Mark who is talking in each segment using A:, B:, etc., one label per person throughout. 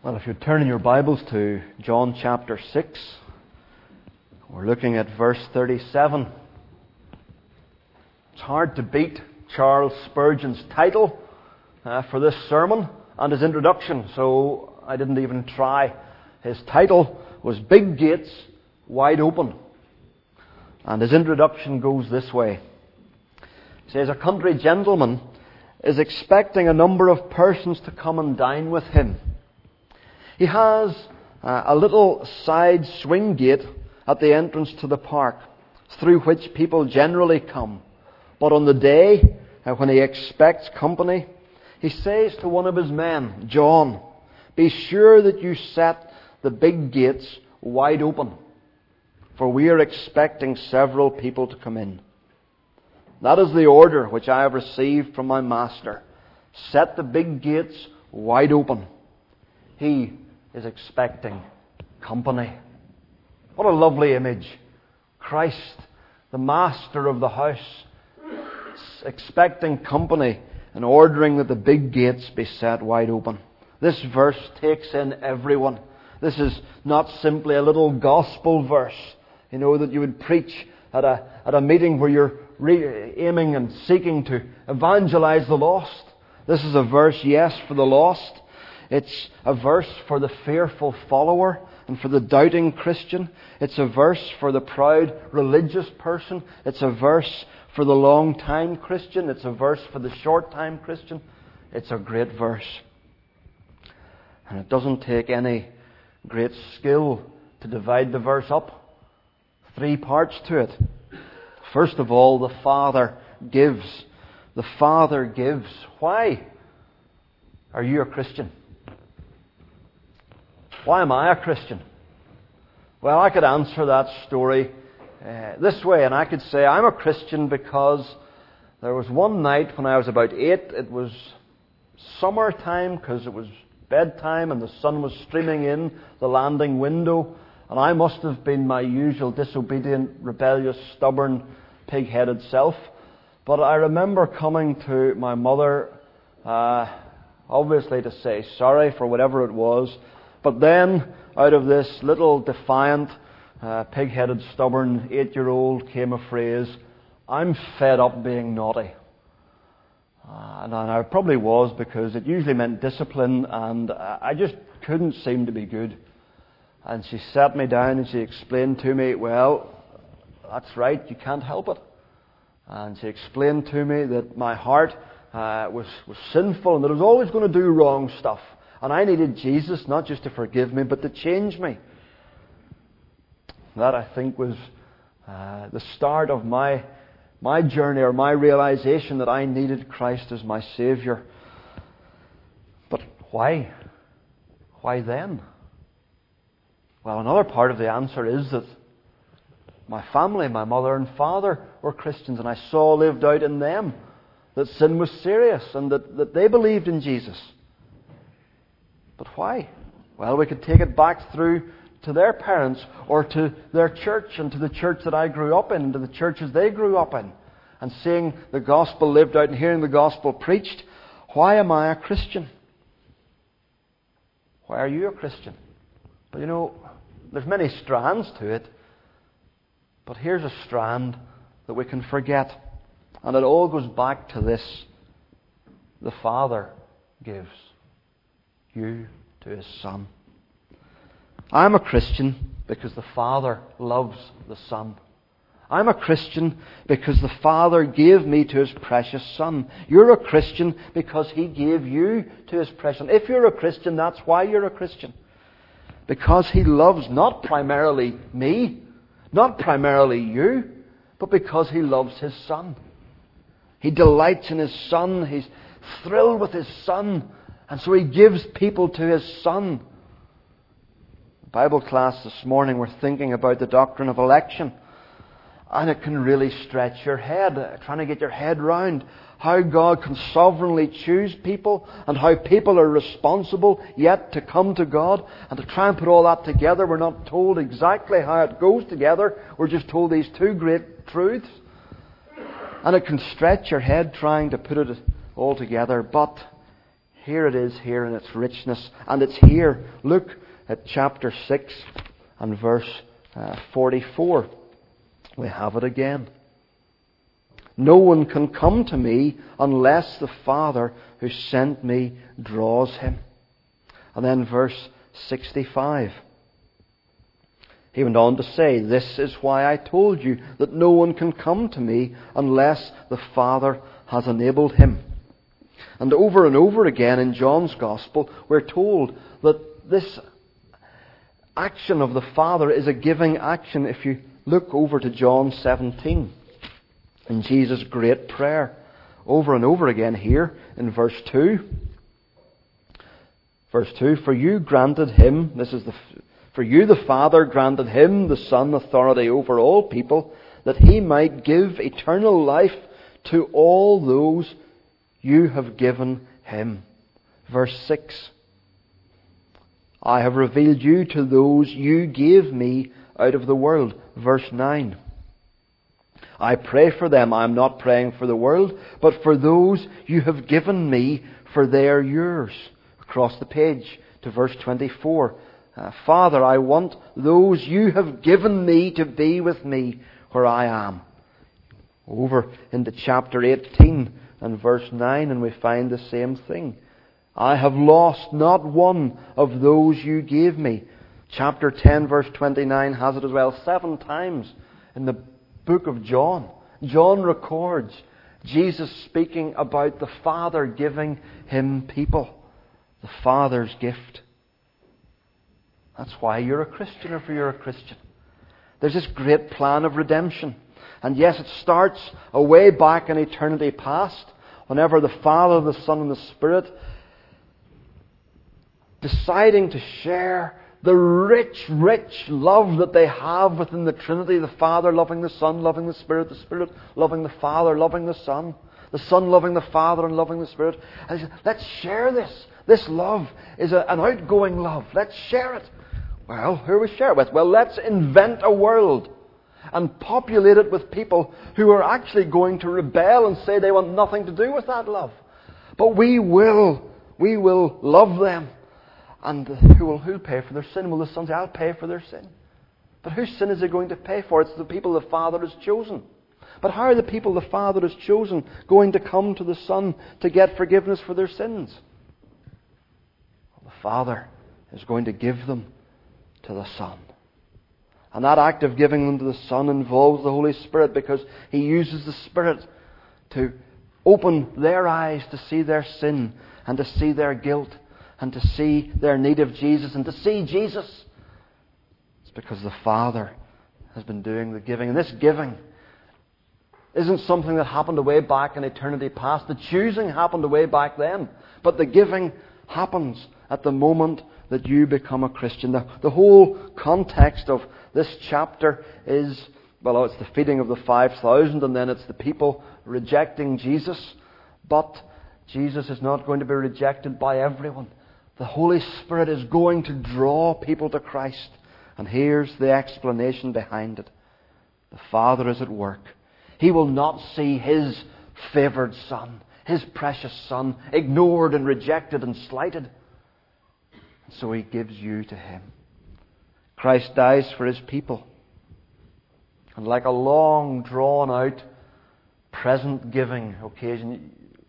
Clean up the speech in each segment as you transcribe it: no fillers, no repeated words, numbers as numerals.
A: Well, if you're turning your Bibles to John chapter 6, we're looking at verse 37. It's hard to beat Charles Spurgeon's title for this sermon and his introduction, so I didn't even try. His title was Big Gates, Wide Open. And his introduction goes this way. He says, a country gentleman is expecting a number of persons to come and dine with him. He has a little side swing gate at the entrance to the park, through which people generally come. But on the day when he expects company, he says to one of his men, John, be sure that you set the big gates wide open, for we are expecting several people to come in. That is the order which I have received from my master. Set the big gates wide open. He is expecting company. What a lovely image. Christ, the master of the house, expecting company and ordering that the big gates be set wide open. This verse takes in everyone. This is not simply a little gospel verse, that you would preach at a meeting where you're aiming and seeking to evangelize the lost. This is a verse, yes, for the lost. It's a verse for the fearful follower and for the doubting Christian. It's a verse for the proud religious person. It's a verse for the long-time Christian. It's a verse for the short-time Christian. It's a great verse. And it doesn't take any great skill to divide the verse up. 3 parts to it. First of all, the Father gives. The Father gives. Why are you a Christian? Why am I a Christian? Well, I could answer that story this way, and I could say I'm a Christian because there was one night when I was about 8. It was summertime because it was bedtime and the sun was streaming in the landing window, and I must have been my usual disobedient, rebellious, stubborn, pig-headed self. But I remember coming to my mother, obviously to say sorry for whatever it was. But then, out of this little defiant, pig-headed, stubborn 8-year-old came a phrase, I'm fed up being naughty. And I probably was, because it usually meant discipline, and I just couldn't seem to be good. And she sat me down and she explained to me, well, that's right, you can't help it. And she explained to me that my heart was sinful and that I was always going to do wrong stuff. And I needed Jesus not just to forgive me, but to change me. That, I think, was the start of my journey, or my realization that I needed Christ as my Saviour. But why? Why then? Well, another part of the answer is that my family, my mother and father, were Christians, and I saw lived out in them that sin was serious and that they believed in Jesus. But why? Well, we could take it back through to their parents, or to their church, and to the church that I grew up in, and to the churches they grew up in, and seeing the gospel lived out and hearing the gospel preached. Why am I a Christian? Why are you a Christian? But there's many strands to it. But here's a strand that we can forget. And it all goes back to this. The Father gives you to His Son. I'm a Christian because the Father loves the Son. I'm a Christian because the Father gave me to His precious Son. You're a Christian because He gave you to His precious Son. If you're a Christian, that's why you're a Christian. Because He loves not primarily me, not primarily you, but because He loves His Son. He delights in His Son. He's thrilled with His Son. And so He gives people to His Son. Bible class this morning, we're thinking about the doctrine of election. And it can really stretch your head, trying to get your head round how God can sovereignly choose people, and how people are responsible yet to come to God. And to try and put all that together, we're not told exactly how it goes together. We're just told these two great truths. And it can stretch your head trying to put it all together. But Here it is, here in its richness. And it's here. Look at chapter 6 and verse 44. We have it again. No one can come to me unless the Father who sent me draws him. And then verse 65. He went on to say, this is why I told you that no one can come to me unless the Father has enabled him. And over again in John's Gospel, we're told that this action of the Father is a giving action. If you look over to John 17, in Jesus' great prayer, over and over again here in verse 2. Verse 2, for you the Father granted him, the Son, authority over all people, that he might give eternal life to all those you have given him. Verse 6, I have revealed you to those you gave me out of the world. Verse 9, I pray for them. I am not praying for the world, but for those you have given me, for they are yours. Across the page to verse 24. Father, I want those you have given me to be with me where I am. Over into chapter 18 and verse 9, and we find the same thing. I have lost not one of those you gave me. Chapter 10 verse 29 has it as well. 7 times in the book of John, John records Jesus speaking about the Father giving him people. The Father's gift. That's why you're a Christian, if you're a Christian. There's this great plan of redemption. And yes, it starts away back in eternity past, whenever the Father, the Son, and the Spirit deciding to share the rich, rich love that they have within the Trinity. The Father loving the Son, loving the Spirit loving the Father, loving the Son loving the Father and loving the Spirit. And he said, let's share this. This love is an outgoing love. Let's share it. Well, who we share it with? Well, let's invent a world and populate it with people who are actually going to rebel and say they want nothing to do with that love. But we will love them. And who'll pay for their sin? Well, the Son say, I'll pay for their sin. But whose sin is he going to pay for? It's the people the Father has chosen. But how are the people the Father has chosen going to come to the Son to get forgiveness for their sins? Well, the Father is going to give them to the Son. And that act of giving them to the Son involves the Holy Spirit, because He uses the Spirit to open their eyes to see their sin and to see their guilt and to see their need of Jesus and to see Jesus. It's because the Father has been doing the giving. And this giving isn't something that happened away back in eternity past. The choosing happened away back then. But the giving happens at the moment that you become a Christian. The whole context of this chapter is, well, it's the feeding of the 5,000, and then it's the people rejecting Jesus. But Jesus is not going to be rejected by everyone. The Holy Spirit is going to draw people to Christ. And here's the explanation behind it. The Father is at work. He will not see His favoured Son, His precious Son, ignored and rejected and slighted. So He gives you to Him. Christ dies for His people. And like a long, drawn-out, present-giving occasion,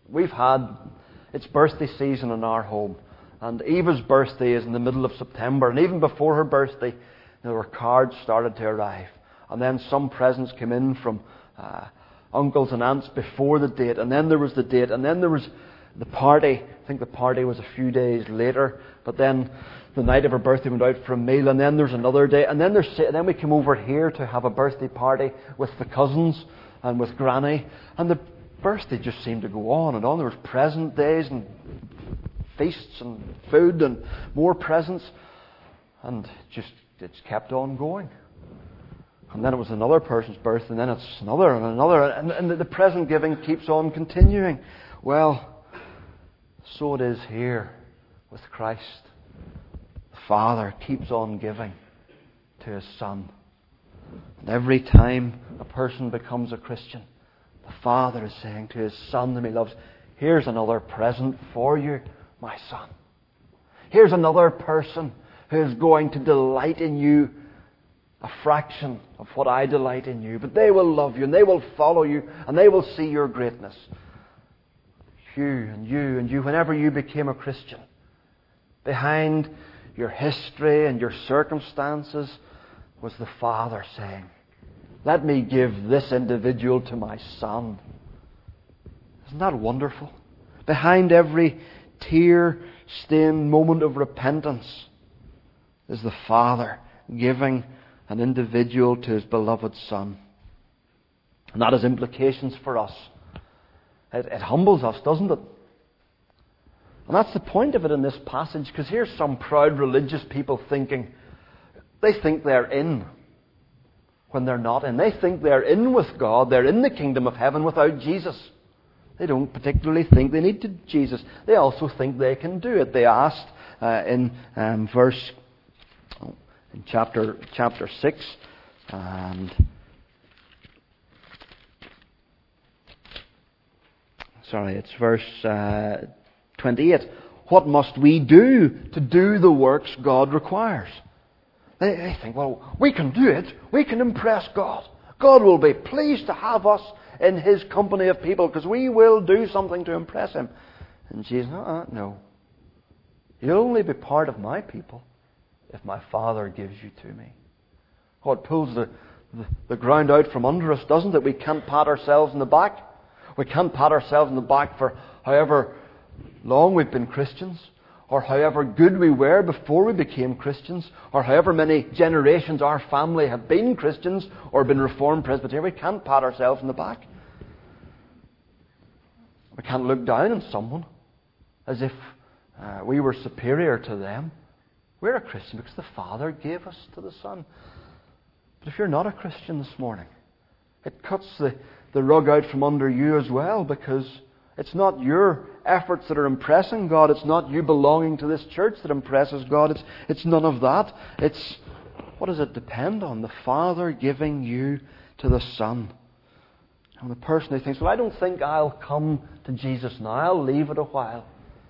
A: it's birthday season in our home. And Eva's birthday is in the middle of September. And even before her birthday, there were cards started to arrive. And then some presents came in from uncles and aunts before the date. And then there was the date. And then there was the party. I think the party was a few days later. But then the night of her birthday we went out for a meal. And then there's another day. And then we came over here to have a birthday party with the cousins and with Granny. And the birthday just seemed to go on and on. There was present days and feasts and food and more presents. And it's kept on going. And then it was another person's birthday, and then it's another and another. And the present giving keeps on continuing. Well, so it is here with Christ. The Father keeps on giving to His Son. And every time a person becomes a Christian, the Father is saying to His Son whom He loves, here's another present for you, my son. Here's another person who is going to delight in you a fraction of what I delight in you. But they will love you and they will follow you and they will see your greatness. You and you and you, whenever you became a Christian, behind your history and your circumstances was the Father saying, let me give this individual to my son. Isn't that wonderful? Behind every tear-stained moment of repentance is the Father giving an individual to His beloved Son. And that has implications for us. It humbles us, doesn't it? And that's the point of it in this passage, because here's some proud religious people thinking, they think they're in when they're not in. They think they're in with God, they're in the kingdom of heaven without Jesus. They don't particularly think they need Jesus. They also think they can do it. They asked in chapter 6, and it's verse 28. What must we do to do the works God requires? They think, well, we can do it. We can impress God. God will be pleased to have us in His company of people because we will do something to impress Him. And Jesus, no. You'll only be part of my people if my Father gives you to me. Oh, it pulls the ground out from under us, doesn't it? We can't pat ourselves in the back. We can't pat ourselves in the back for however long we've been Christians, or however good we were before we became Christians, or however many generations our family have been Christians or been Reformed Presbyterian. We can't pat ourselves in the back. We can't look down on someone as if we were superior to them. We're a Christian because the Father gave us to the Son. But if you're not a Christian this morning, it cuts the rug out from under you as well, because it's not your efforts that are impressing God. It's not you belonging to this church that impresses God. It's none of that. It's, what does it depend on? The Father giving you to the Son. And the person who thinks, well, I don't think I'll come to Jesus now. I'll leave it a while.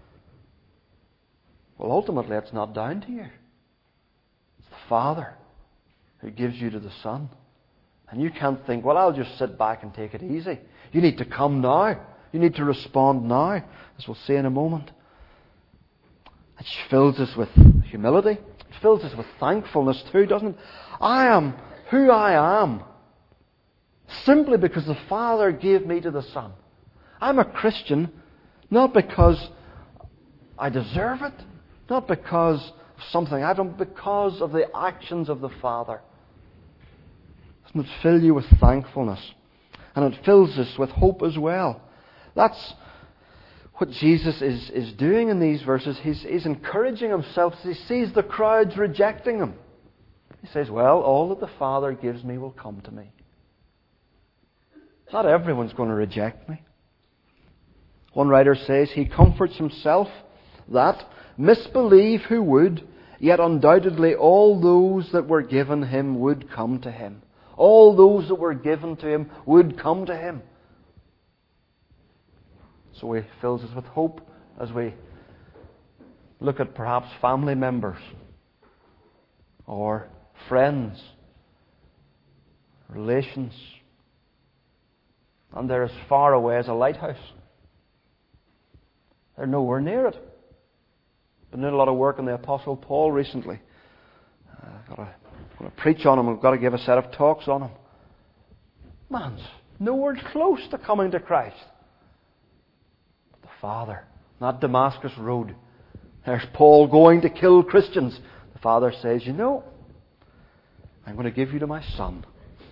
A: Well, ultimately, it's not down to you. It's the Father who gives you to the Son. And you can't think, well, I'll just sit back and take it easy. You need to come now. You need to respond now, as we'll see in a moment. It fills us with humility. It fills us with thankfulness too, doesn't it? I am who I am simply because the Father gave me to the Son. I'm a Christian not because I deserve it, not because of something I've done, but because of the actions of the Father. Doesn't it fill you with thankfulness? And it fills us with hope as well. That's what Jesus is doing in these verses. He's encouraging himself as he sees the crowds rejecting him. He says, well, all that the Father gives me will come to me. Not everyone's going to reject me. One writer says he comforts himself that, misbelieve who would, yet undoubtedly all those that were given him would come to him. All those that were given to him would come to him. So he fills us with hope as we look at perhaps family members or friends, relations. And they're as far away as a lighthouse. They're nowhere near it. Been doing a lot of work on the Apostle Paul recently. I'm going to preach on him. We've got to give a set of talks on him. Man's nowhere close to coming to Christ. The Father, not Damascus Road. There's Paul going to kill Christians. The Father says, you know, I'm going to give you to my Son.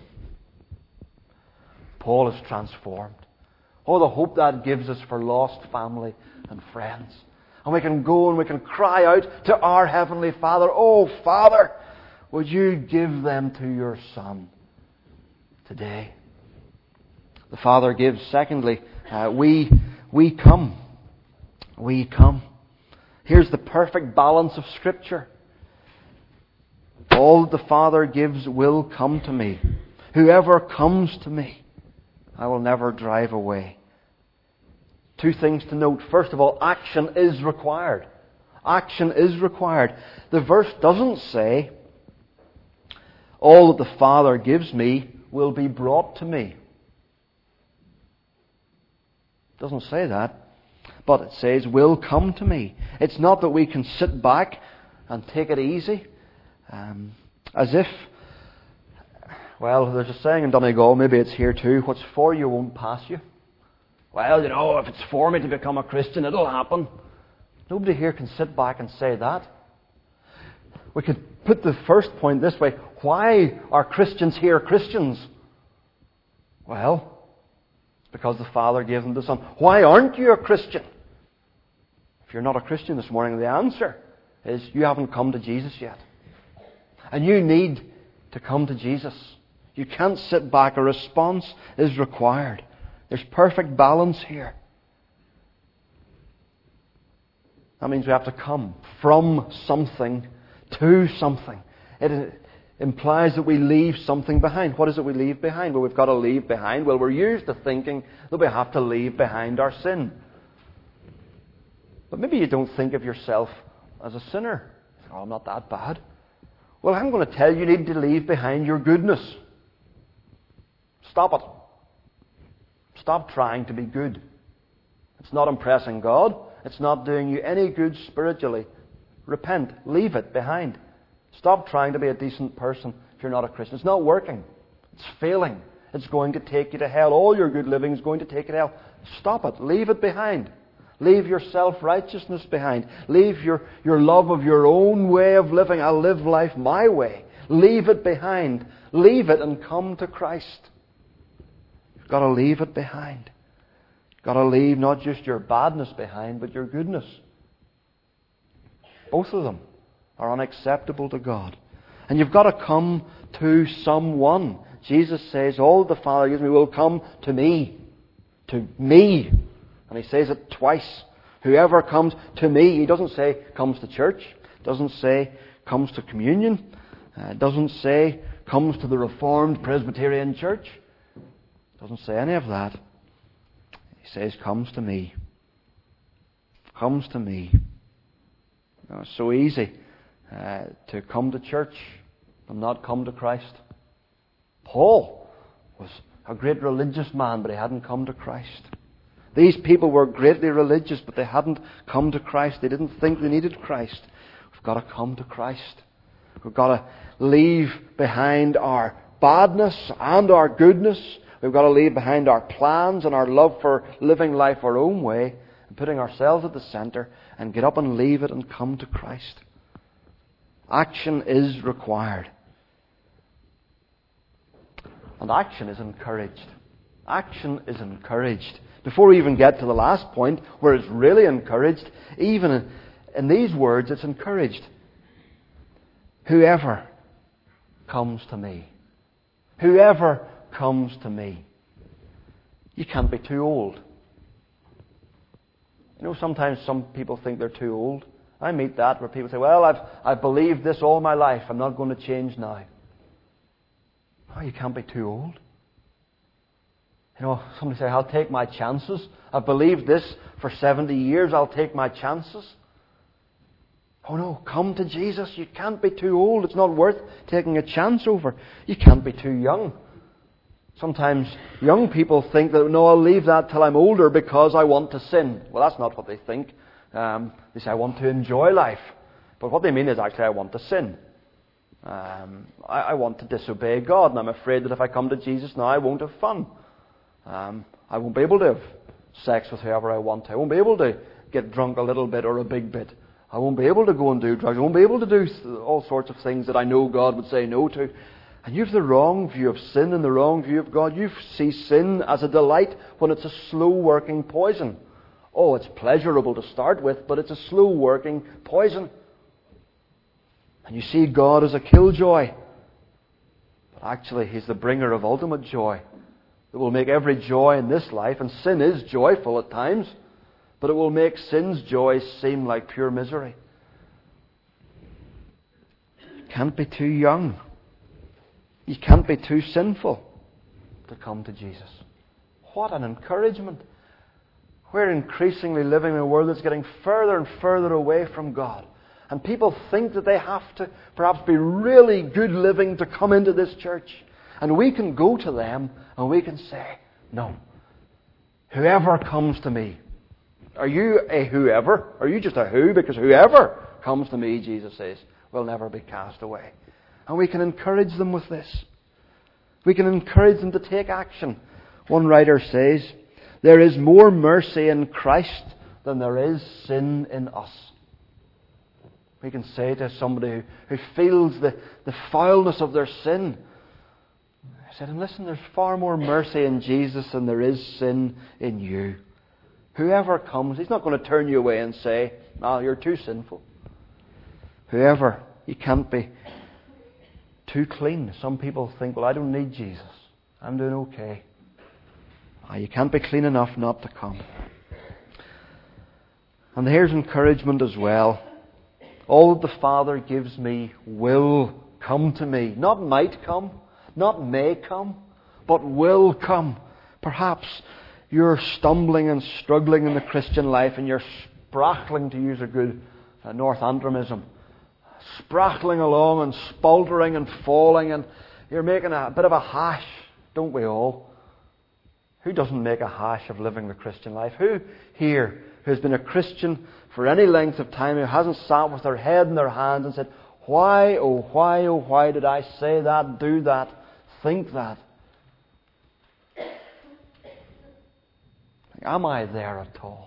A: Paul is transformed. Oh, the hope that gives us for lost family and friends. And we can go and we can cry out to our Heavenly Father, oh, Father, would you give them to your Son today? The Father gives. Secondly, we come. We come. Here's the perfect balance of Scripture. All that the Father gives will come to me. Whoever comes to me, I will never drive away. Two things to note. First of all, action is required. Action is required. The verse doesn't say, all that the Father gives me will be brought to me. It doesn't say that. But it says, will come to me. It's not that we can sit back and take it easy. As if, well, there's a saying in Donegal, maybe it's here too, what's for you won't pass you. Well, if it's for me to become a Christian, it'll happen. Nobody here can sit back and say that. We could put the first point this way. Why are Christians here Christians? Well, it's because the Father gave them the Son. Why aren't you a Christian? If you're not a Christian this morning, the answer is you haven't come to Jesus yet. And you need to come to Jesus. You can't sit back. A response is required. There's perfect balance here. That means we have to come from something to something. It implies that we leave something behind. What is it we leave behind? Well, we've got to leave behind. Well, we're used to thinking that we have to leave behind our sin. But maybe you don't think of yourself as a sinner. Oh, I'm not that bad. Well, I'm going to tell you, you need to leave behind your goodness. Stop it. Stop trying to be good. It's not impressing God. It's not doing you any good spiritually. Repent. Leave it behind. Stop trying to be a decent person if you're not a Christian. It's not working. It's failing. It's going to take you to hell. All your good living is going to take you to hell. Stop it. Leave it behind. Leave your self-righteousness behind. Leave your love of your own way of living. I'll live life my way. Leave it behind. Leave it and come to Christ. You've got to leave it behind. You've got to leave not just your badness behind, but your goodness. Both of them are unacceptable to God. And you've got to come to someone. Jesus says, all the Father gives me will come to me. To me. And he says it twice. Whoever comes to me, he doesn't say comes to church. Doesn't say comes to communion. Doesn't say comes to the Reformed Presbyterian Church. Doesn't say any of that. He says comes to me. Comes to me. It's so easy to come to church and not come to Christ. Paul was a great religious man, but he hadn't come to Christ. These people were greatly religious, but they hadn't come to Christ. They didn't think they needed Christ. We've got to come to Christ. We've got to leave behind our badness and our goodness. We've got to leave behind our plans and our love for living life our own way and putting ourselves at the centre and get up and leave it and come to Christ. Action is required. And action is encouraged. Action is encouraged. Before we even get to the last point, where it's really encouraged, even in these words, it's encouraged. Whoever comes to me. Whoever comes to me. You can't be too old. Sometimes some people think they're too old. I meet that where people say, well, I've believed this all my life. I'm not going to change now. Oh, you can't be too old. Somebody say, I'll take my chances. I've believed this for 70 years. I'll take my chances. Oh no, come to Jesus. You can't be too old. It's not worth taking a chance over. You can't be too young. Sometimes young people think that, no, I'll leave that till I'm older because I want to sin. Well, that's not what they think. They say, I want to enjoy life. But what they mean is actually, I want to sin. I want to disobey God. And I'm afraid that if I come to Jesus now, I won't have fun. I won't be able to have sex with whoever I want to. I won't be able to get drunk a little bit or a big bit. I won't be able to go and do drugs. I won't be able to do all sorts of things that I know God would say no to. And you have the wrong view of sin and the wrong view of God. You see sin as a delight when it's a slow-working poison. Oh, it's pleasurable to start with, but it's a slow-working poison. And you see God as a killjoy. But actually, He's the bringer of ultimate joy. It will make every joy in this life, and sin is joyful at times, but it will make sin's joy seem like pure misery. You can't be too young. You can't be too sinful to come to Jesus. What an encouragement. We're increasingly living in a world that's getting further and further away from God. And people think that they have to perhaps be really good living to come into this church. And we can go to them and we can say, no. Whoever comes to me. Are you a whoever? Are you just a who? Because whoever comes to me, Jesus says, will never be cast away. And we can encourage them with this. We can encourage them to take action. One writer says, there is more mercy in Christ than there is sin in us. We can say to somebody who feels the foulness of their sin, I said, and listen, there's far more mercy in Jesus than there is sin in you. Whoever comes, He's not going to turn you away and say, no, you're too sinful. Whoever, you can't be too clean. Some people think, well, I don't need Jesus. I'm doing okay. You can't be clean enough not to come. And here's encouragement as well. All that the Father gives me will come to me. Not might come, not may come, but will come. Perhaps you're stumbling and struggling in the Christian life and you're sprackling, to use a good North Antrimism. Sprackling along and spultering and falling, and you're making a bit of a hash, don't we all? Who doesn't make a hash of living the Christian life? Who here who has been a Christian for any length of time, who hasn't sat with their head in their hands and said, why, oh why did I say that, do that, think that? Am I there at all?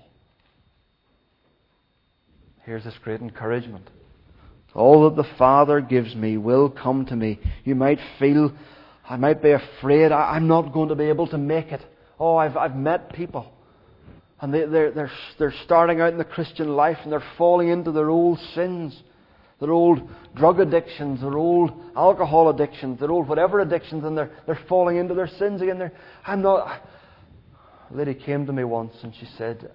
A: Here's this great encouragement. All that the Father gives me will come to me. You might feel, I might be afraid, I'm not going to be able to make it. Oh, I've met people, and they're starting out in the Christian life, and they're falling into their old sins, their old drug addictions, their old alcohol addictions, their old whatever addictions, and they're falling into their sins again. A lady came to me once, and she said,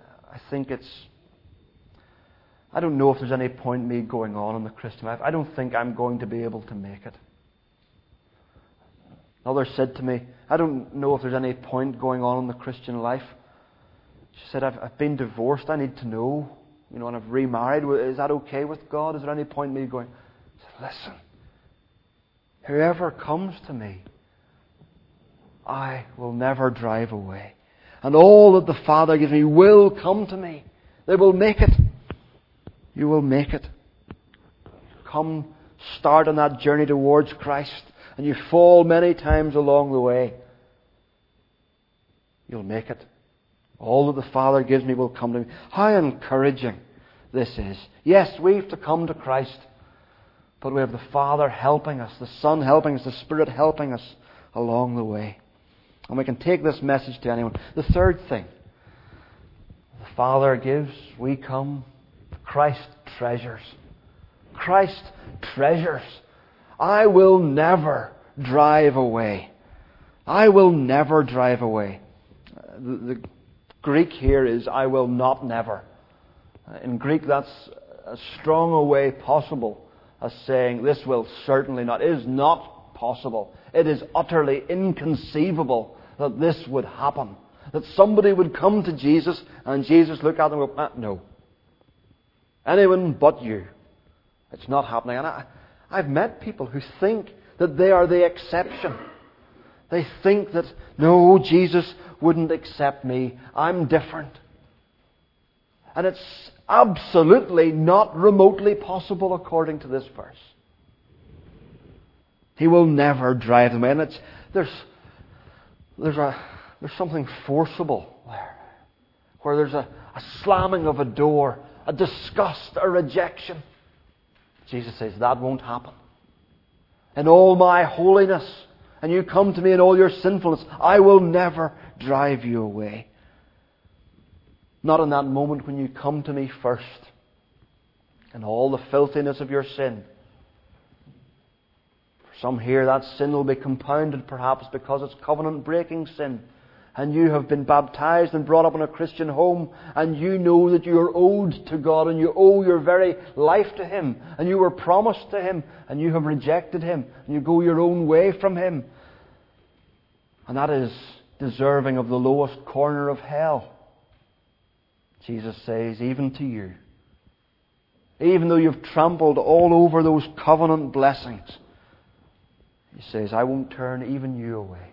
A: I don't know if there's any point in me going on in the Christian life. I don't think I'm going to be able to make it. Another said to me, I don't know if there's any point going on in the Christian life. She said, I've been divorced. I need to know. And I've remarried. Is that okay with God? Is there any point in me going? I said, listen. Whoever comes to me, I will never drive away. And all that the Father gives me will come to me. They will make it. You will make it. Come, start on that journey towards Christ, and you fall many times along the way. You'll make it. All that the Father gives me will come to me. How encouraging this is. Yes, we have to come to Christ, but we have the Father helping us, the Son helping us, the Spirit helping us along the way. And we can take this message to anyone. The third thing, the Father gives, we come. Christ treasures. Christ treasures. I will never drive away. I will never drive away. The Greek here is I will not never. In Greek that's as strong a way possible as saying this will certainly not. It is not possible. It is utterly inconceivable that this would happen. That somebody would come to Jesus and Jesus look at them and go, no. Anyone but you. It's not happening. And I've met people who think that they are the exception. They think that, no, Jesus wouldn't accept me. I'm different. And it's absolutely not remotely possible according to this verse. He will never drive them in. There's something forcible there. Where there's a slamming of a door, a disgust, a rejection. Jesus says, that won't happen. In all my holiness, and you come to me in all your sinfulness, I will never drive you away. Not in that moment when you come to me first, in all the filthiness of your sin. For some here, that sin will be compounded perhaps because it's covenant-breaking sin. And you have been baptized and brought up in a Christian home, and you know that you are owed to God, and you owe your very life to Him, and you were promised to Him, and you have rejected Him, and you go your own way from Him. And that is deserving of the lowest corner of hell. Jesus says, even to you, even though you've trampled all over those covenant blessings, He says, I won't turn even you away.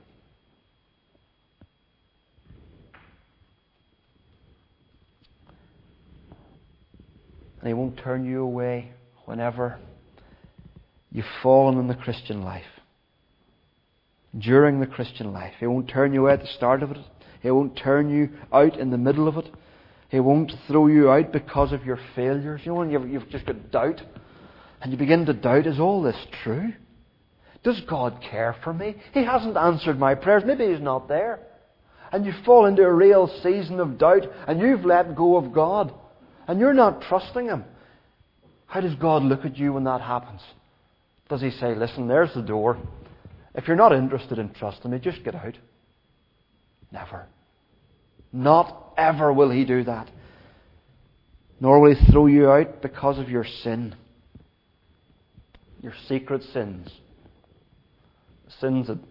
A: And He won't turn you away whenever you've fallen in the Christian life. During the Christian life. He won't turn you away at the start of it. He won't turn you out in the middle of it. He won't throw you out because of your failures. You know, when you've just got doubt, and you begin to doubt, is all this true? Does God care for me? He hasn't answered my prayers. Maybe He's not there. And you fall into a real season of doubt, and you've let go of God, and you're not trusting Him. How does God look at you when that happens? Does He say, listen, there's the door. If you're not interested in trusting me, just get out? Never. Not ever will He do that. Nor will He throw you out because of your sin. Your secret sins. Sins that the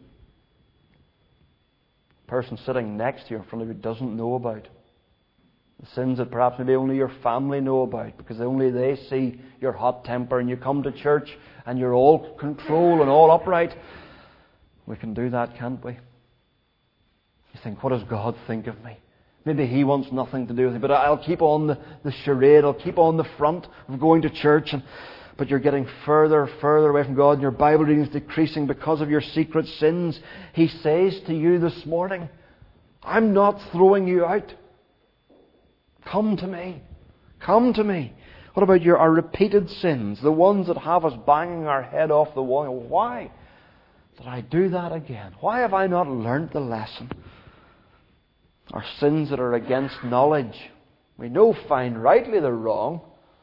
A: person sitting next to you in front of you doesn't know about. The sins that perhaps maybe only your family know about, because only they see your hot temper and you come to church and you're all control and all upright. We can do that, can't we? You think, what does God think of me? Maybe He wants nothing to do with me, but I'll keep on the charade, I'll keep on the front of going to church, but you're getting further away from God, and your Bible reading is decreasing because of your secret sins. He says to you this morning, I'm not throwing you out. Come to me. Come to me. What about our repeated sins, the ones that have us banging our head off the wall? Why did I do that again? Why have I not learnt the lesson? Our sins that are against knowledge. We know fine rightly they're wrong.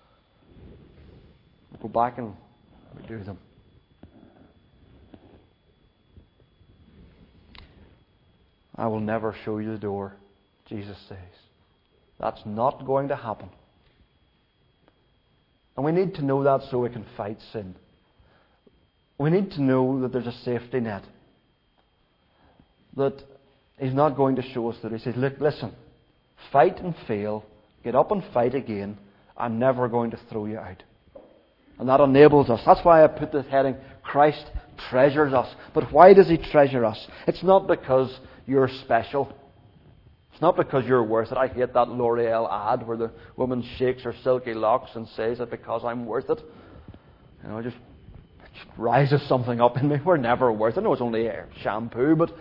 A: We go back and we do them. I will never show you the door, Jesus says. That's not going to happen. And we need to know that so we can fight sin. We need to know that there's a safety net. That He's not going to show us that. He says, look, listen, fight and fail, get up and fight again. I'm never going to throw you out. And that enables us. That's why I put this heading, Christ treasures us. But why does He treasure us? It's not because you're special. It's not because you're worth it. I hate that L'Oreal ad where the woman shakes her silky locks and says it because I'm worth it. You know, it just rises something up in me. We're never worth it. I know it's only shampoo, but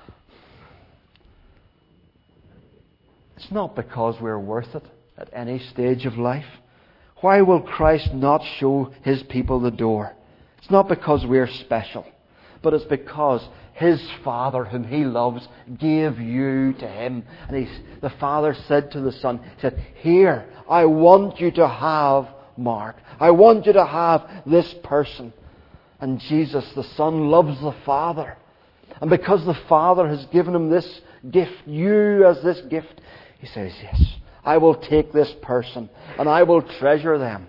A: it's not because we're worth it at any stage of life. Why will Christ not show His people the door? It's not because we're special, but it's because His Father, whom He loves, gave you to Him. And the Father said to the Son, He said, here, I want you to have Mark. I want you to have this person. And Jesus, the Son, loves the Father. And because the Father has given Him this gift, you as this gift, He says, yes, I will take this person and I will treasure them.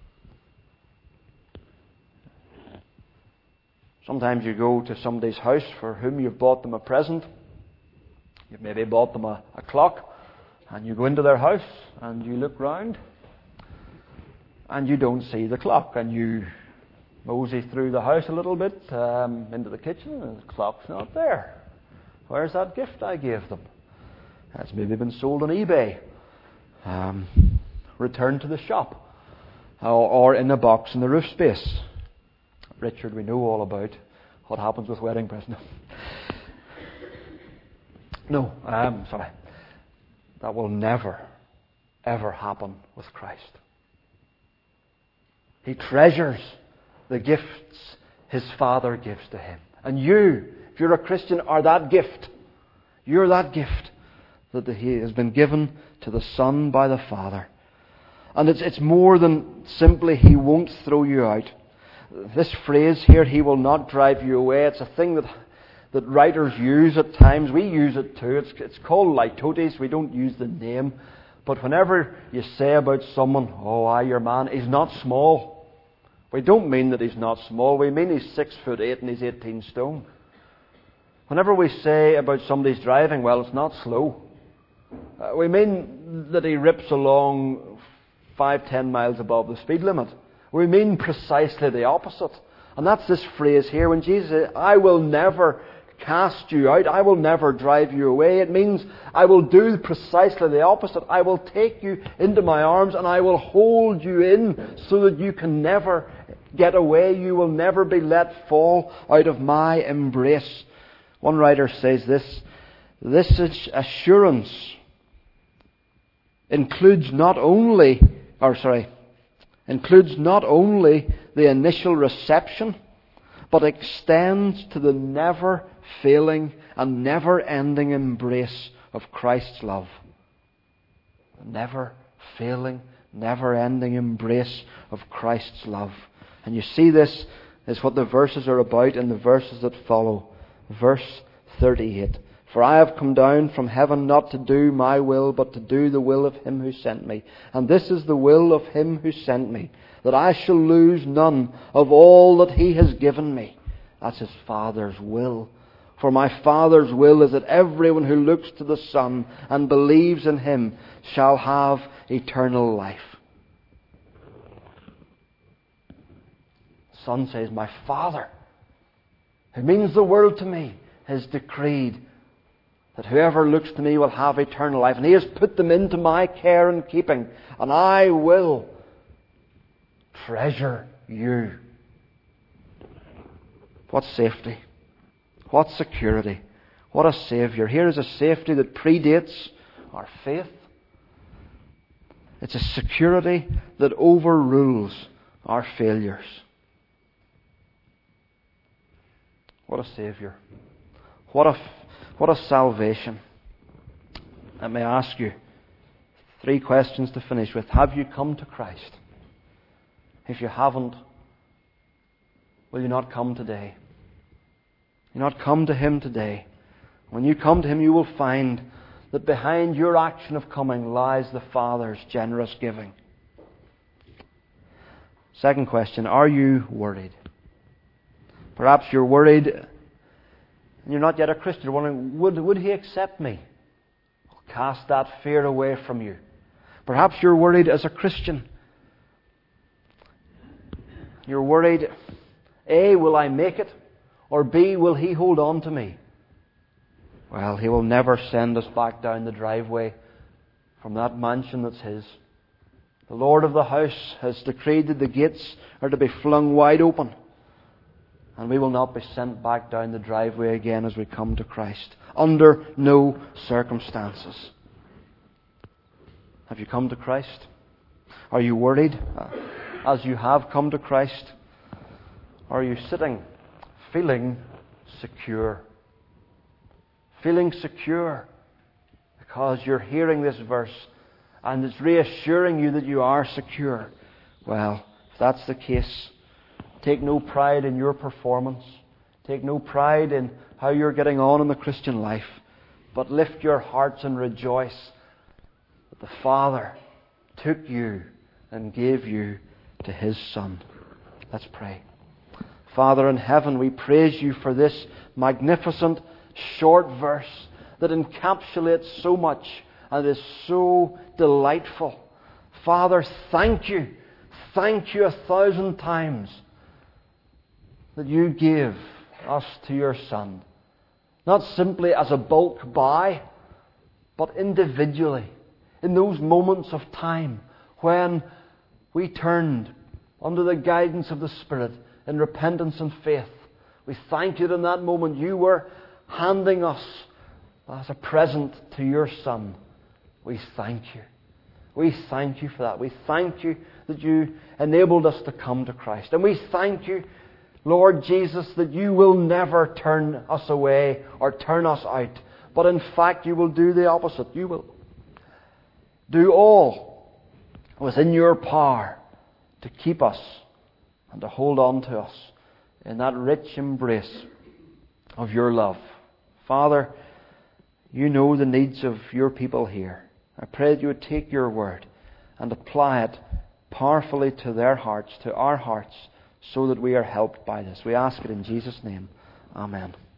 A: Sometimes you go to somebody's house for whom you've bought them a present. You've maybe bought them a clock, and you go into their house and you look round and you don't see the clock, and you mosey through the house a little bit into the kitchen and the clock's not there. Where's that gift I gave them? That's maybe been sold on eBay, returned to the shop, or in a box in the roof space. Richard, we know all about what happens with wedding presents. No, sorry. That will never, ever happen with Christ. He treasures the gifts His Father gives to Him. And you, if you're a Christian, are that gift. You're that gift that He has been given to the Son by the Father. And it's more than simply He won't throw you out. This phrase here, He will not drive you away, it's a thing that writers use at times. We use it too. It's called litotes. We don't use the name. But whenever you say about someone, oh, your man, he's not small. We don't mean that he's not small. We mean he's 6'8" and he's 18 stone. Whenever we say about somebody's driving, well, it's not slow. We mean that he rips along 5-10 miles above the speed limit. We mean precisely the opposite. And that's this phrase here when Jesus says, I will never cast you out, I will never drive you away. It means I will do precisely the opposite. I will take you into my arms and I will hold you in so that you can never get away. You will never be let fall out of my embrace. One writer says this assurance includes not only the initial reception, but extends to the never-failing and never-ending embrace of Christ's love. The never-failing, never-ending embrace of Christ's love. And you see, this is what the verses are about in the verses that follow. Verse 38. For I have come down from heaven not to do my will, but to do the will of Him who sent me. And this is the will of Him who sent me, that I shall lose none of all that He has given me. That's His Father's will. For my Father's will is that everyone who looks to the Son and believes in Him shall have eternal life. The Son says, my Father, who means the world to me, has decreed that whoever looks to me will have eternal life. And He has put them into my care and keeping. And I will treasure you. What safety. What security. What a Saviour. Here is a safety that predates our faith. It's a security that overrules our failures. What a Saviour. What a salvation. Let me ask you 3 questions to finish with. Have you come to Christ? If you haven't, will you not come today? Will you not come to Him today? When you come to Him, you will find that behind your action of coming lies the Father's generous giving. Second question, are you worried? Perhaps you're worried and you're not yet a Christian. You're wondering, would He accept me? Cast that fear away from you. Perhaps you're worried as a Christian. You're worried, A, will I make it? Or B, will He hold on to me? Well, He will never send us back down the driveway from that mansion that's His. The Lord of the house has decreed that the gates are to be flung wide open. And we will not be sent back down the driveway again as we come to Christ. Under no circumstances. Have you come to Christ? Are you worried as you have come to Christ? Or are you sitting, feeling secure? Feeling secure because you're hearing this verse and it's reassuring you that you are secure. Well, if that's the case, take no pride in your performance. Take no pride in how you're getting on in the Christian life. But lift your hearts and rejoice that the Father took you and gave you to His Son. Let's pray. Father in heaven, we praise You for this magnificent short verse that encapsulates so much and is so delightful. Father, thank You. Thank You 1,000 times that You gave us to Your Son. Not simply as a bulk buy, but individually. In those moments of time when we turned under the guidance of the Spirit in repentance and faith. We thank You that in that moment You were handing us as a present to Your Son. We thank You. We thank You for that. We thank You that You enabled us to come to Christ. And we thank You, Lord Jesus, that You will never turn us away or turn us out. But in fact, You will do the opposite. You will do all within Your power to keep us and to hold on to us in that rich embrace of Your love. Father, You know the needs of Your people here. I pray that You would take Your word and apply it powerfully to their hearts, to our hearts, so that we are helped by this. We ask it in Jesus' name. Amen.